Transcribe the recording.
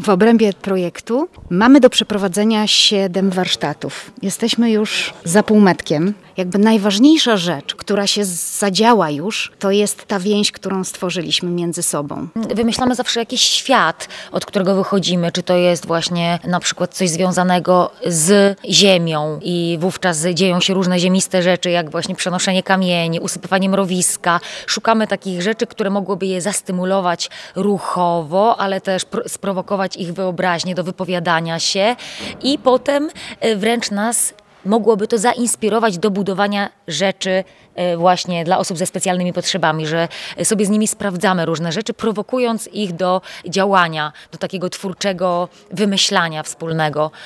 W obrębie projektu mamy do przeprowadzenia 7 warsztatów. Jesteśmy już za półmetkiem. Jakby najważniejsza rzecz, która się zadziała już, to jest ta więź, którą stworzyliśmy między sobą. Wymyślamy zawsze jakiś świat, od którego wychodzimy, czy to jest właśnie na przykład coś związanego z ziemią i wówczas dzieją się różne ziemiste rzeczy, jak właśnie przenoszenie kamieni, usypywanie mrowiska. Szukamy takich rzeczy, które mogłyby je zastymulować ruchowo, ale też sprowokować ich wyobraźnię do wypowiadania się i potem wręcz nas mogłoby to zainspirować do budowania rzeczy właśnie dla osób ze specjalnymi potrzebami, że sobie z nimi sprawdzamy różne rzeczy, prowokując ich do działania, do takiego twórczego wymyślania wspólnego.